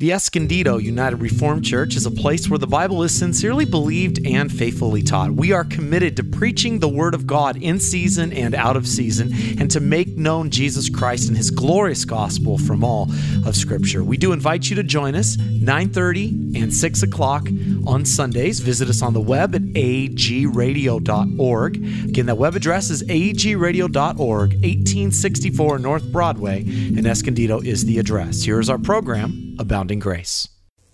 The Escondido United Reformed Church is a place where the Bible is sincerely believed and faithfully taught. We are committed to preaching the Word of God in season and out of season, and to make known Jesus Christ and His glorious gospel from all of Scripture. We do invite you to join us 9:30 and 6 o'clock on Sundays. Visit us on the web at agradio.org. Again, that web address is agradio.org, 1864 North Broadway, and Escondido is the address. Here is our program, Abounding Grace.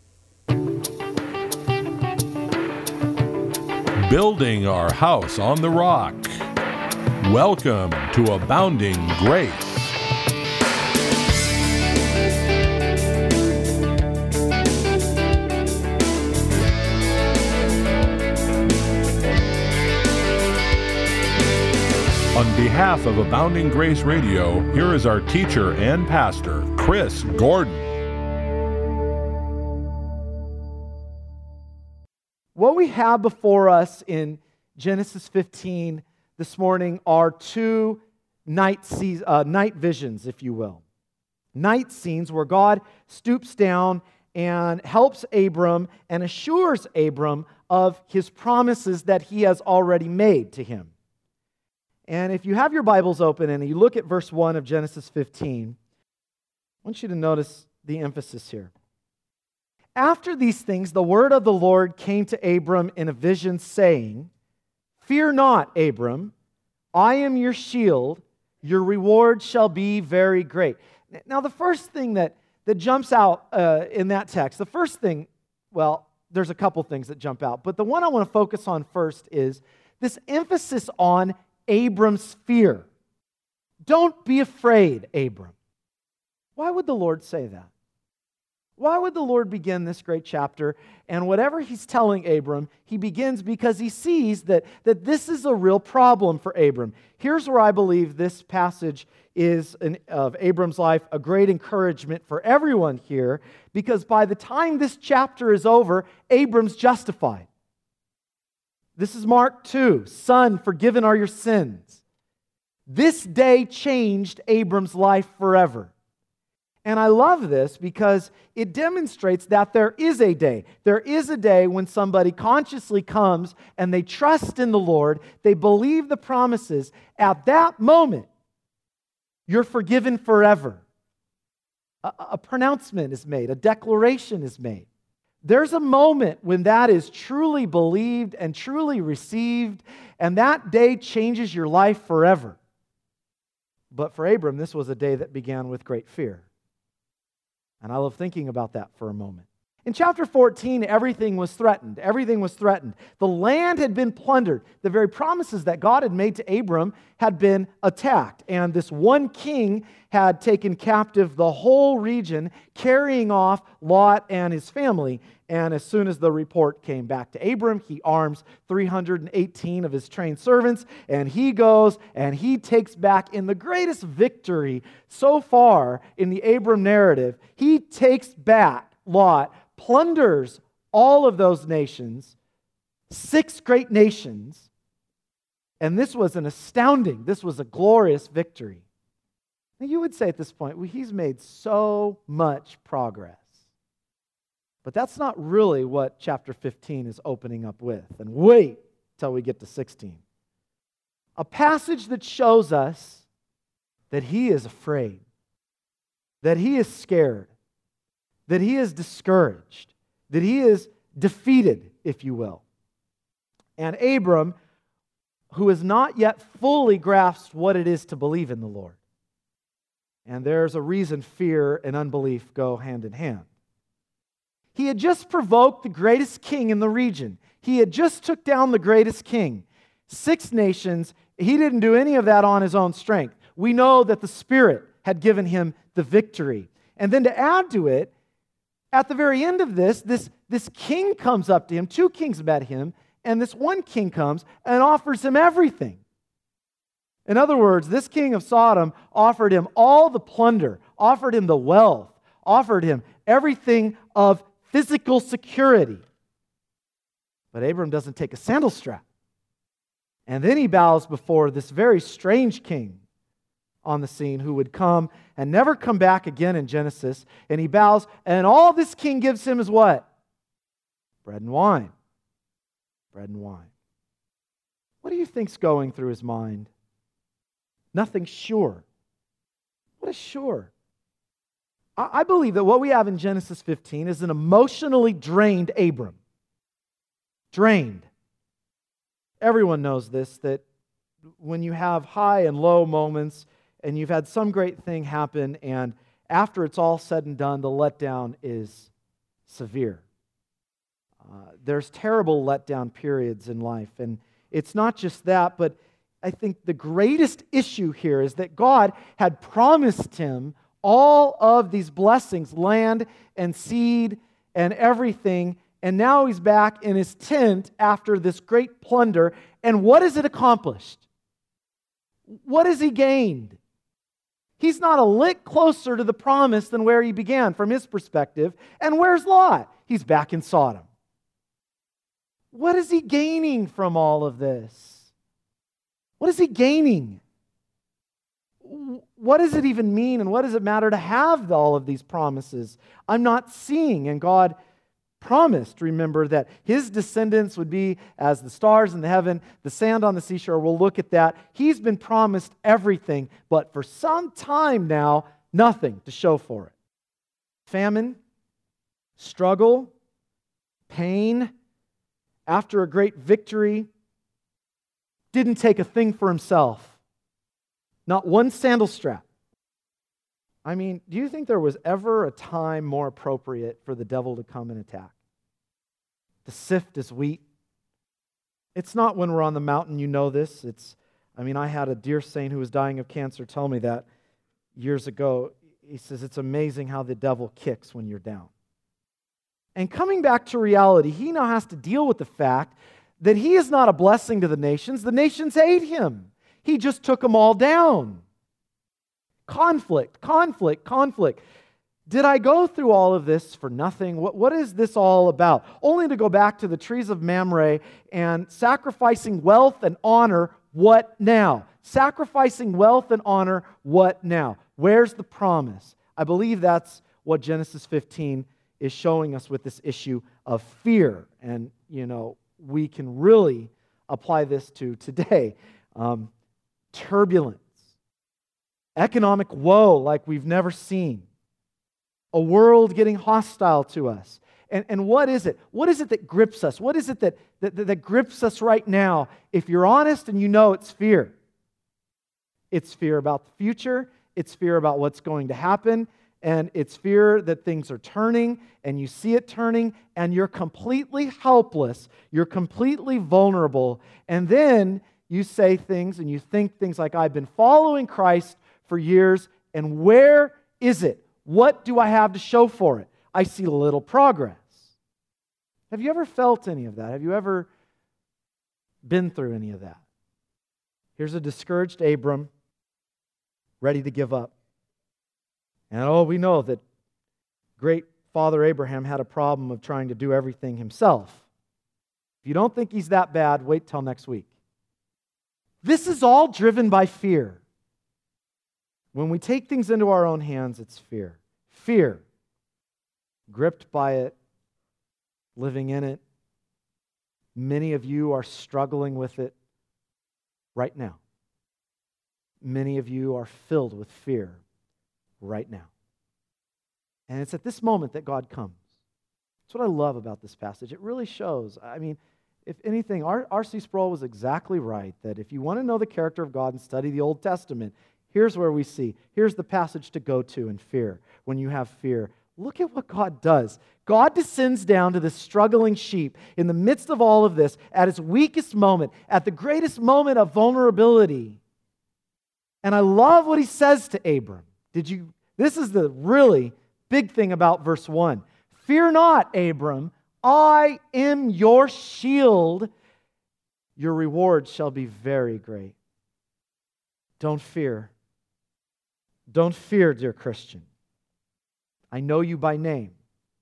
Building our house on the rock. Welcome to Abounding Grace. On behalf of Abounding Grace Radio, here is our teacher and pastor, Chris Gordon. What we have before us in Genesis 15 this morning are two night visions, if you will. Night scenes where God stoops down and helps Abram and assures Abram of his promises that he has already made to him. And if you have your Bibles open and you look at verse 1 of Genesis 15, I want you to notice the emphasis here. After these things, the word of the Lord came to Abram in a vision, saying, "Fear not, Abram, I am your shield, your reward shall be very great." Now, the first thing that jumps out in that text, the first thing, well, there's a couple things that jump out, but the one I want to focus on first is this emphasis on Abram's fear. Don't be afraid, Abram. Why would the Lord say that? Why would the Lord begin this great chapter? And whatever He's telling Abram, He begins because He sees that this is a real problem for Abram. Here's where I believe this passage is of Abram's life a great encouragement for everyone here, because by the time this chapter is over, Abram's justified. This is Mark 2, "Son, forgiven are your sins." This day changed Abram's life forever. And I love this because it demonstrates that there is a day. There is a day when somebody consciously comes and they trust in the Lord, they believe the promises. At that moment, you're forgiven forever. A pronouncement is made, a declaration is made. There's a moment when that is truly believed and truly received, and that day changes your life forever. But for Abram, this was a day that began with great fear. And I love thinking about that for a moment. In chapter 14, everything was threatened. Everything was threatened. The land had been plundered. The very promises that God had made to Abram had been attacked. And this one king had taken captive the whole region, carrying off Lot and his family. And as soon as the report came back to Abram, he arms 318 of his trained servants, and he goes and he takes back, in the greatest victory so far in the Abram narrative, he takes back Lot, plunders all of those nations, 6 great nations, and this was a glorious victory. Now you would say at this point, well, he's made so much progress. But that's not really what chapter 15 is opening up with. And wait till we get to 16. A passage that shows us that he is afraid, that he is scared, that he is discouraged, that he is defeated, if you will. And Abram, who has not yet fully grasped what it is to believe in the Lord. And there's a reason fear and unbelief go hand in hand. He had just provoked the greatest king in the region. He had just took down the greatest king. 6 nations. He didn't do any of that on his own strength. We know that the Spirit had given him the victory. And then to add to it, at the very end of this king comes up to him. 2 kings met him, and this one king comes and offers him everything. In other words, this king of Sodom offered him all the plunder, offered him the wealth, offered him everything of physical security. But Abram doesn't take a sandal strap. And then he bows before this very strange king, on the scene who would come and never come back again in Genesis. And he bows, and all this king gives him is what? Bread and wine. Bread and wine. What do you think's going through his mind? Nothing sure. What is sure? I believe that what we have in Genesis 15 is an emotionally drained Abram. Drained. Everyone knows this, that when you have high and low moments and you've had some great thing happen, and after it's all said and done, the letdown is severe. There's terrible letdown periods in life, and it's not just that, but I think the greatest issue here is that God had promised him all of these blessings, land and seed and everything, and now he's back in his tent after this great plunder, and what has it accomplished? What has he gained? He's not a lick closer to the promise than where he began from his perspective. And where's Lot? He's back in Sodom. What is he gaining from all of this? What is he gaining? What does it even mean, and what does it matter to have all of these promises? I'm not seeing, and God promised, remember, that his descendants would be as the stars in the heaven, the sand on the seashore. We'll look at that. He's been promised everything, but for some time now, nothing to show for it. Famine, struggle, pain, after a great victory, didn't take a thing for himself. Not one sandal strap. I mean, do you think there was ever a time more appropriate for the devil to come and attack? To sift as wheat? It's not when we're on the mountain, you know this. I had a dear saint who was dying of cancer tell me that years ago. He says, it's amazing how the devil kicks when you're down. And coming back to reality, he now has to deal with the fact that he is not a blessing to the nations. The nations hate him. He just took them all down. Conflict, conflict, conflict. Did I go through all of this for nothing? What is this all about? Only to go back to the trees of Mamre and sacrificing wealth and honor, what now? Sacrificing wealth and honor, what now? Where's the promise? I believe that's what Genesis 15 is showing us with this issue of fear. And, we can really apply this to today. Turbulence. Economic woe like we've never seen. A world getting hostile to us. And what is it? What is it that grips us? What is it that grips us right now? If you're honest and it's fear. It's fear about the future. It's fear about what's going to happen. And it's fear that things are turning, and you see it turning, and you're completely helpless. You're completely vulnerable. And then you say things and you think things like, I've been following Christ for years, and where is it? What do I have to show for it? I see little progress. Have you ever felt any of that? Have you ever been through any of that? Here's a discouraged Abram, ready to give up. And we know that great Father Abraham had a problem of trying to do everything himself. If you don't think he's that bad, wait till next week. This is all driven by fear. When we take things into our own hands, it's fear. Fear. Gripped by it, living in it. Many of you are struggling with it right now. Many of you are filled with fear right now. And it's at this moment that God comes. That's what I love about this passage. It really shows. If anything, R.C. Sproul was exactly right, that if you want to know the character of God and study the Old Testament, here's where we see. Here's the passage to go to in fear. When you have fear, look at what God does. God descends down to this struggling sheep in the midst of all of this, at its weakest moment, at the greatest moment of vulnerability. And I love what he says to Abram. This is the really big thing about verse 1. Fear not, Abram, I am your shield. Your reward shall be very great. Don't fear. Don't fear, dear Christian. I know you by name.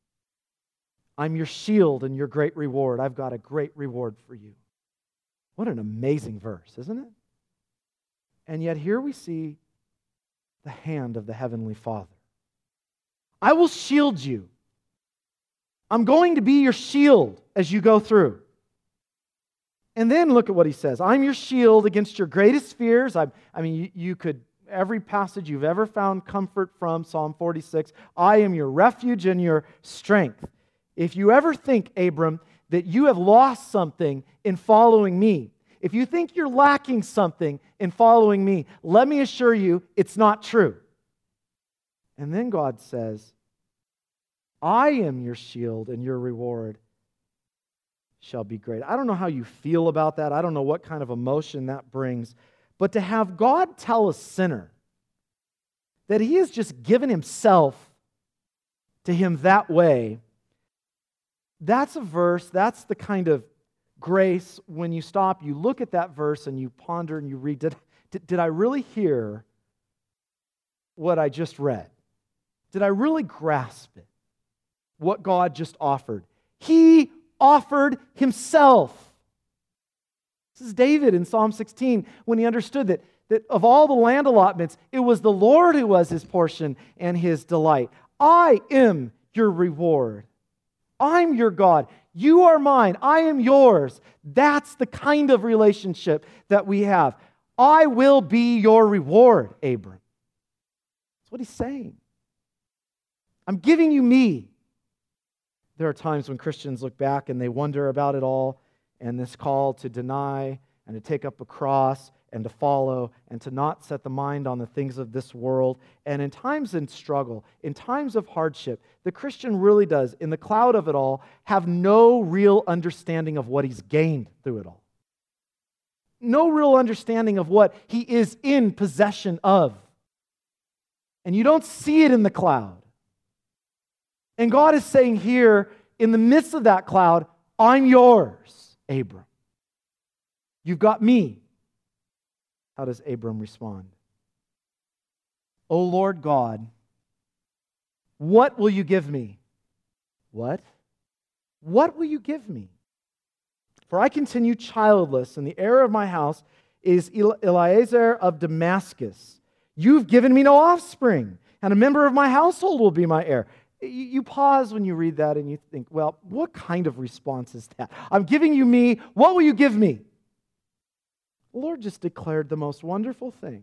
I'm your shield and your great reward. I've got a great reward for you. What an amazing verse, isn't it? And yet here we see the hand of the Heavenly Father. I will shield you. I'm going to be your shield as you go through. And then look at what he says. I'm your shield against your greatest fears. You could, every passage you've ever found comfort from, Psalm 46, I am your refuge and your strength. If you ever think, Abram, that you have lost something in following me, if you think you're lacking something in following me, let me assure you it's not true. And then God says, I am your shield and your reward shall be great. I don't know how you feel about that. I don't know what kind of emotion that brings. But to have God tell a sinner that he has just given himself to him that way, that's a verse, that's the kind of grace when you stop, you look at that verse and you ponder and you read, did I really hear what I just read? Did I really grasp it? What God just offered? He offered himself. This is David in Psalm 16 when he understood that of all the land allotments, it was the Lord who was his portion and his delight. I am your reward. I'm your God. You are mine. I am yours. That's the kind of relationship that we have. I will be your reward, Abram. That's what he's saying. I'm giving you me. There are times when Christians look back and they wonder about it all, and this call to deny and to take up a cross and to follow and to not set the mind on the things of this world. And in times of struggle, in times of hardship, the Christian really does, in the cloud of it all, have no real understanding of what he's gained through it all. No real understanding of what he is in possession of. And you don't see it in the cloud. And God is saying here, in the midst of that cloud, I'm yours, Abram. You've got me. How does Abram respond? O Lord God, what will you give me? What? What will you give me? For I continue childless, and the heir of my house is Eliezer of Damascus. You've given me no offspring, and a member of my household will be my heir. You pause when you read that and you think, well, what kind of response is that? I'm giving you me. What will you give me? The Lord just declared the most wonderful thing.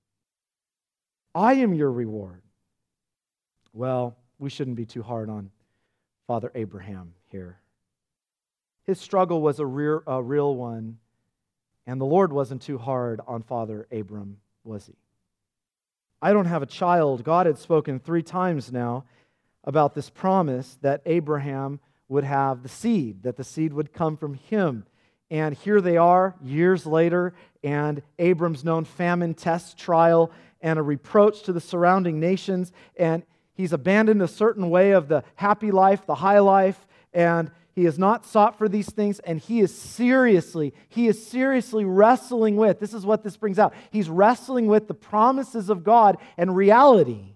I am your reward. Well, we shouldn't be too hard on Father Abraham here. His struggle was a real one, and the Lord wasn't too hard on Father Abram, was he? I don't have a child. God had spoken 3 times now about this promise that Abraham would have the seed, that the seed would come from him. And here they are, years later, and Abram's known famine, test, trial, and a reproach to the surrounding nations. And he's abandoned a certain way of the happy life, the high life, and he has not sought for these things, and he is seriously wrestling with, this is what this brings out, he's wrestling with the promises of God and reality.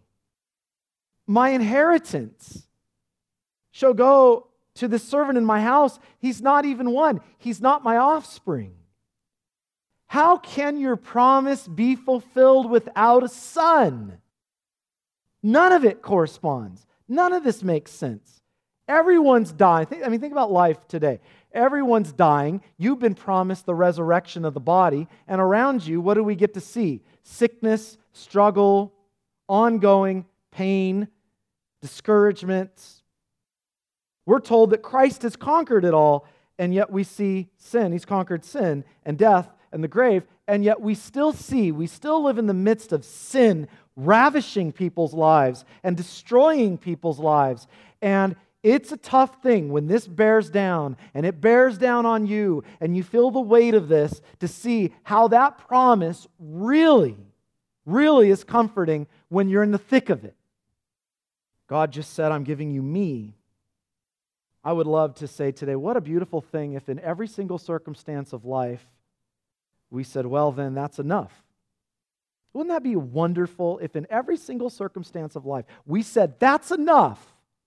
My inheritance shall go to the servant in my house. He's not even one. He's not my offspring. How can your promise be fulfilled without a son? None of it corresponds. None of this makes sense. Everyone's dying. Think about life today. Everyone's dying. You've been promised the resurrection of the body, and around you, what do we get to see? Sickness, struggle, ongoing pain, discouragement. We're told that Christ has conquered it all, and yet we see sin. He's conquered sin and death and the grave, and yet we still live in the midst of sin ravishing people's lives and destroying people's lives. And it's a tough thing when this bears down, and it bears down on you, and you feel the weight of this, to see how that promise really is comforting when you're in the thick of it. God just said, I'm giving you me. I would love to say today, what a beautiful thing if in every single circumstance of life we said, well, then that's enough. Wouldn't that be wonderful if in every single circumstance of life we said, that's enough,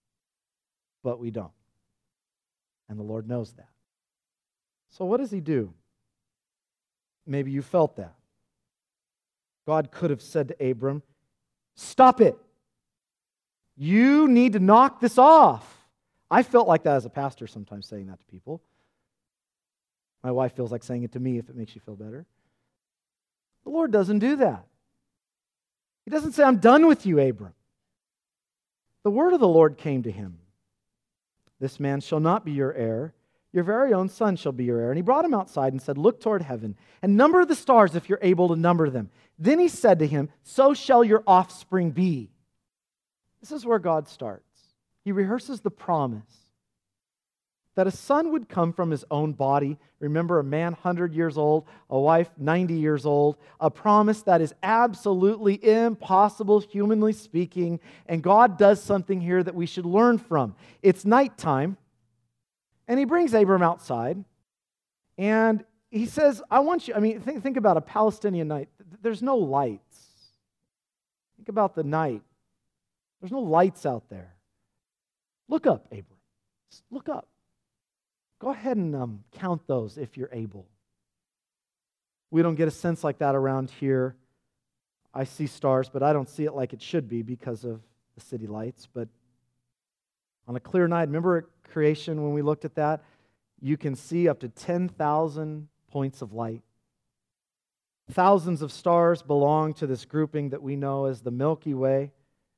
but we don't. And the Lord knows that. So what does He do? Maybe you felt that. God could have said to Abram, Stop it. You need to knock this off. I felt like that as a pastor sometimes, saying that to people. My wife feels like saying it to me if it makes you feel better. The Lord doesn't do that. He doesn't say, I'm done with you, Abram. The word of the Lord came to him. This man shall not be your heir. Your very own son shall be your heir. And he brought him outside and said, look toward heaven and number the stars if you're able to number them. Then he said to him, so shall your offspring be. This is where God starts. He rehearses the promise that a son would come from his own body. Remember, a man 100 years old, a wife 90 years old, a promise that is absolutely impossible, humanly speaking, and God does something here that we should learn from. It's nighttime, and he brings Abram outside, and he says, I want you, think about a Palestinian night. There's no lights. Think about the night. There's no lights out there. Look up, Abram. Look up. Go ahead and count those if you're able. We don't get a sense like that around here. I see stars, but I don't see it like it should be because of the city lights. But on a clear night, remember at creation when we looked at that? You can see up to 10,000 points of light. Thousands of stars belong to this grouping that we know as the Milky Way.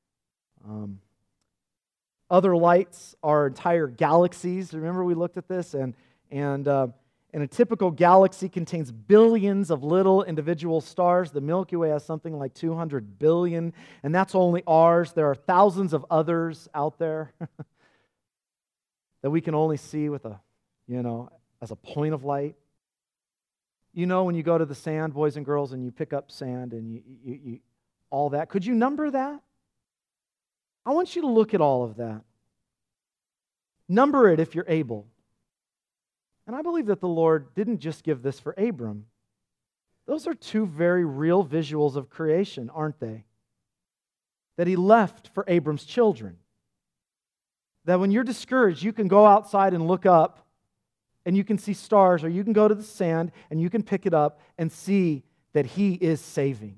Other lights are entire galaxies. Remember we looked at this? And a typical galaxy contains billions of little individual stars. The Milky Way has something like 200 billion, and that's only ours. There are thousands of others out there that we can only see with as a point of light. You know, when you go to the sand, boys and girls, and you pick up sand and you all that. Could you number that? I want you to look at all of that. Number it if you're able. And I believe that the Lord didn't just give this for Abram. Those are two very real visuals of creation, aren't they? That he left for Abram's children. That when you're discouraged, you can go outside and look up and you can see stars, or you can go to the sand and you can pick it up and see that he is saving.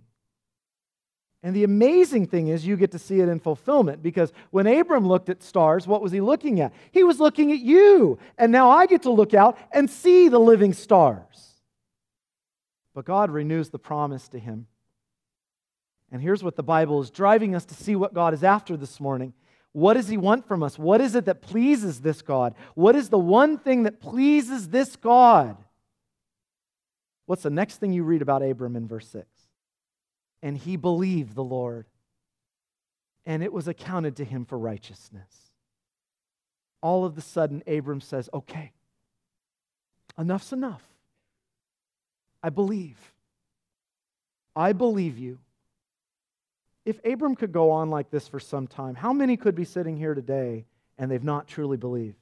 And the amazing thing is you get to see it in fulfillment, because when Abram looked at stars, what was he looking at? He was looking at you. And now I get to look out and see the living stars. But God renews the promise to him. And here's what the Bible is driving us to see what God is after this morning. What does he want from us? What is it that pleases this God? What is the one thing that pleases this God? What's the next thing you read about Abram in verse 6? And he believed the Lord, and it was accounted to him for righteousness. All of a sudden, Abram says, okay, enough's enough. I believe. I believe you. If Abram could go on like this for some time, how many could be sitting here today and they've not truly believed?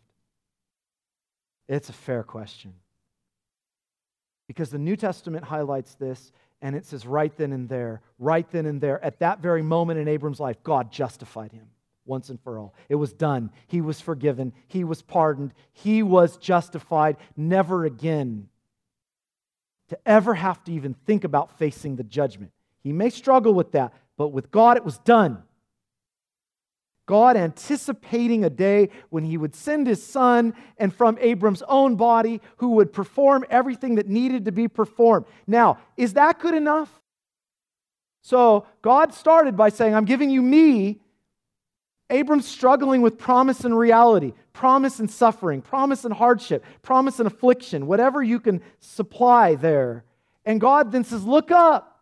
It's a fair question. Because the New Testament highlights this, and it says right then and there, at that very moment in Abram's life, God justified him once and for all. It was done. He was forgiven. He was pardoned. He was justified, never again to ever have to even think about facing the judgment. He may struggle with that, but with God it was done. God anticipating a day when he would send his son, and from Abram's own body, who would perform everything that needed to be performed. Now, is that good enough? So God started by saying, I'm giving you me. Abram's struggling with promise and reality, promise and suffering, promise and hardship, promise and affliction, whatever you can supply there. And God then says, look up.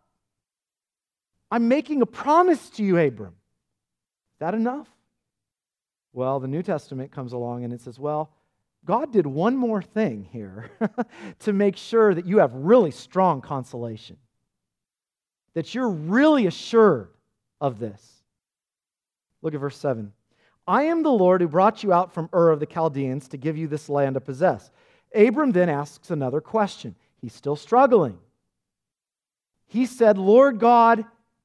I'm making a promise to you, Abram. Is that enough? Well, the New Testament comes along and it says, well, God did one more thing here to make sure that you have really strong consolation, that you're really assured of this. Look at verse 7. I am the Lord who brought you out from Ur of the Chaldeans to give you this land to possess. Abram then asks another question. He's still struggling. He said, Lord God,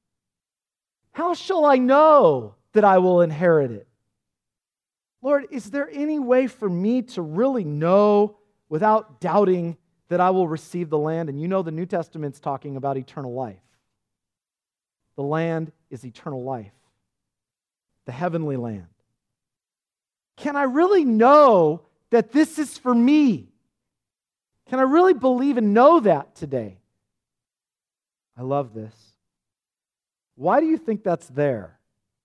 how shall I know that I will inherit it? Lord, is there any way for me to really know without doubting that I will receive the land? And you know the New Testament's talking about eternal life. The land is eternal life, the heavenly land. Can I really know that this is for me? Can I really believe and know that today? I love this. Why do you think that's there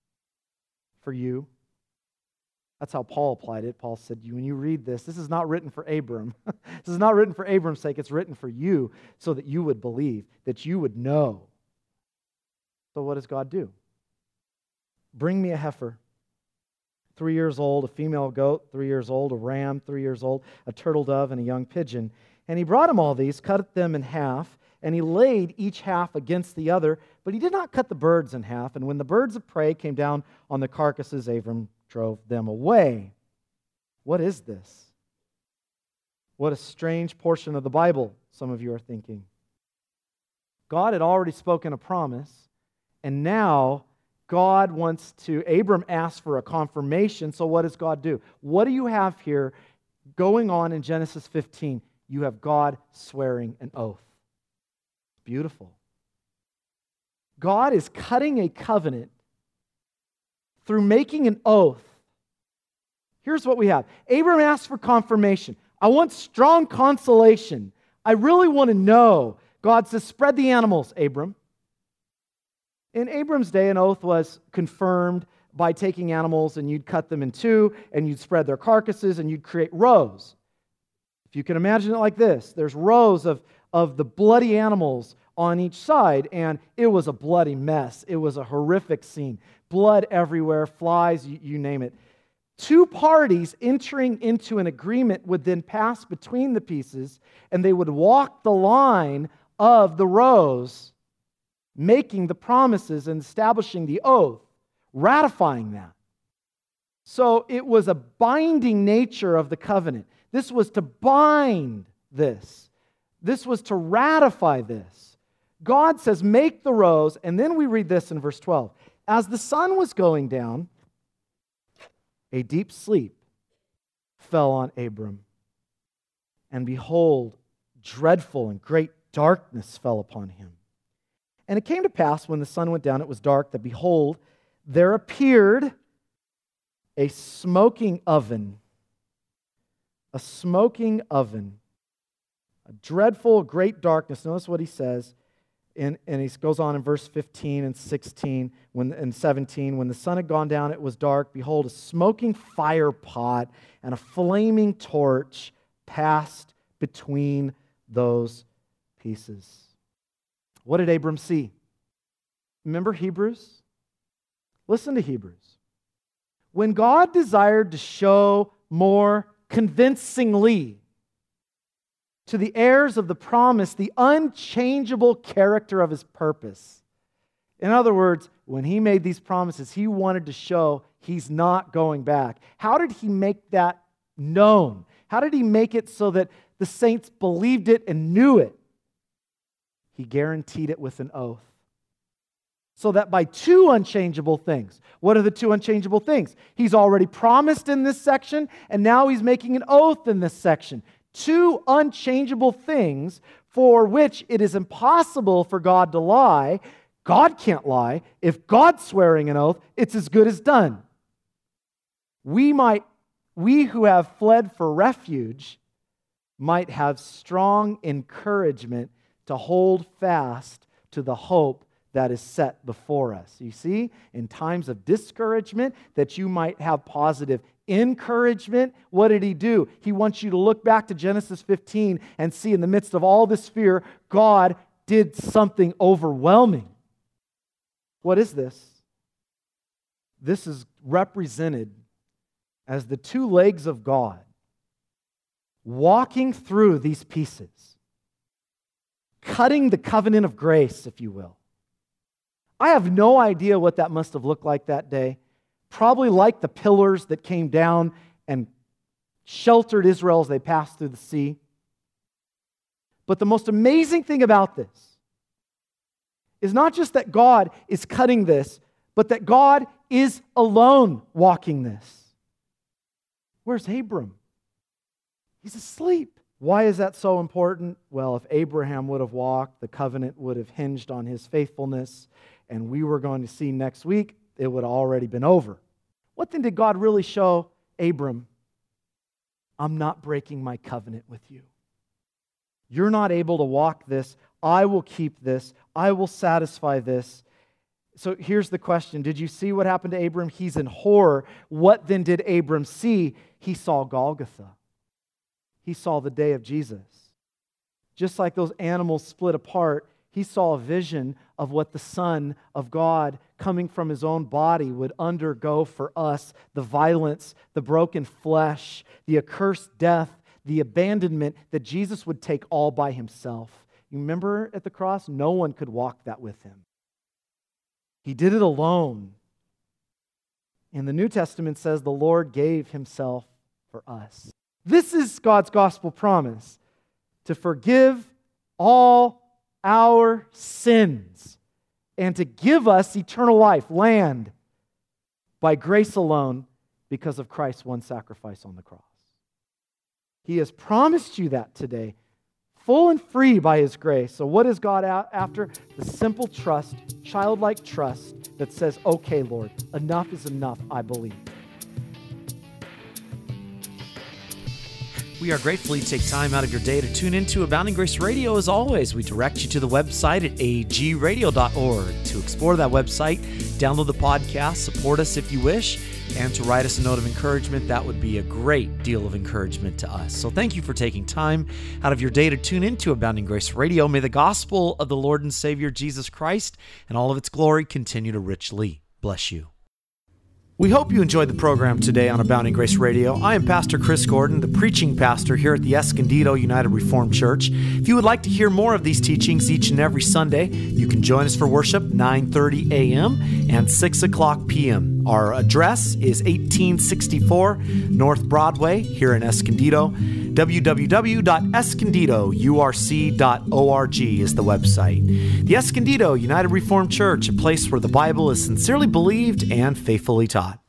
for you? That's how Paul applied it. Paul said, when you read this, this is not written for Abram. This is not written for Abram's sake. It's written for you so that you would believe, that you would know. So what does God do? Bring me a heifer, 3 years old, a female goat, 3 years old, a ram, 3 years old, a turtle dove, and a young pigeon. And he brought him all these, cut them in half, and he laid each half against the other, but he did not cut the birds in half. And when the birds of prey came down on the carcasses, Abram drove them away. What is this? What a strange portion of the Bible, some of you are thinking. God had already spoken a promise, and now God wants to, Abram asked for a confirmation, so what does God do? What do you have here going on in Genesis 15? You have God swearing an oath. Beautiful. God is cutting a covenant through making an oath. Here's what we have. Abram asked for confirmation. I want strong consolation. I really want to know. God says, spread the animals, Abram. In Abram's day, an oath was confirmed by taking animals and you'd cut them in two and you'd spread their carcasses and you'd create rows. If you can imagine it like this, there's rows of the bloody animals on each side, and it was a bloody mess. It was a horrific scene. Blood everywhere, flies, you name it. Two parties entering into an agreement would then pass between the pieces, and they would walk the line of the rows, making the promises and establishing the oath, ratifying that. So it was a binding nature of the covenant. This was to bind this. This was to ratify this. God says, make the rows, and then we read this in verse 12. As the sun was going down, a deep sleep fell on Abram. And behold, dreadful and great darkness fell upon him. And it came to pass, when the sun went down, it was dark, that behold, there appeared a smoking oven. A smoking oven. A dreadful, great darkness. Notice what he says. And he goes on in verse 15 and 16 and 17. When the sun had gone down, it was dark. Behold, a smoking fire pot and a flaming torch passed between those pieces. What did Abram see? Remember Hebrews? Listen to Hebrews. When God desired to show more convincingly to the heirs of the promise the unchangeable character of His purpose. In other words, when He made these promises, He wanted to show He's not going back. How did He make that known? How did He make it so that the saints believed it and knew it? He guaranteed it with an oath. So that by two unchangeable things. What are the two unchangeable things? He's already promised in this section, and now He's making an oath in this section. Two unchangeable things for which it is impossible for God to lie. God can't lie. If God's swearing an oath, it's as good as done. We who have fled for refuge might have strong encouragement to hold fast to the hope that is set before us. You see, in times of discouragement, that you might have positive encouragement. What did He do? He wants you to look back to Genesis 15 and see, in the midst of all this fear, God did something overwhelming. What is this? This is represented as the two legs of God walking through these pieces, cutting the covenant of grace, if you will. I have no idea what that must have looked like that day. Probably like the pillars that came down and sheltered Israel as they passed through the sea. But the most amazing thing about this is not just that God is cutting this, but that God is alone walking this. Where's Abram? He's asleep. Why is that so important? Well, if Abraham would have walked, the covenant would have hinged on his faithfulness. and we were going to see next week, it would have already been over. What then did God really show Abram? I'm not breaking my covenant with you. You're not able to walk this. I will keep this. I will satisfy this. So here's the question. Did you see what happened to Abram? He's in horror. What then did Abram see? He saw Golgotha. He saw the day of Jesus. Just like those animals split apart, he saw a vision of what the Son of God coming from his own body would undergo for us, the violence, the broken flesh, the accursed death, the abandonment that Jesus would take all by himself. You remember at the cross? No one could walk that with him. He did it alone. And the New Testament says the Lord gave himself for us. This is God's gospel promise, to forgive all our sins and to give us eternal life, land, by grace alone because of Christ's one sacrifice on the cross. He has promised you that today, full and free by His grace. So what is God after? The simple trust, childlike trust that says, okay, Lord, enough is enough, I believe. We are grateful you take time out of your day to tune into Abounding Grace Radio. As always, we direct you to the website at agradio.org. To explore that website, download the podcast, support us if you wish, and to write us a note of encouragement. That would be a great deal of encouragement to us. So thank you for taking time out of your day to tune into Abounding Grace Radio. May the gospel of the Lord and Savior Jesus Christ and all of its glory continue to richly bless you. We hope you enjoyed the program today on Abounding Grace Radio. I am Pastor Chris Gordon, the preaching pastor here at the Escondido United Reformed Church. If you would like to hear more of these teachings each and every Sunday, you can join us for worship 9:30 a.m. and 6 o'clock p.m. Our address is 1864 North Broadway here in Escondido. www.escondidourc.org is the website. The Escondido United Reformed Church, a place where the Bible is sincerely believed and faithfully taught.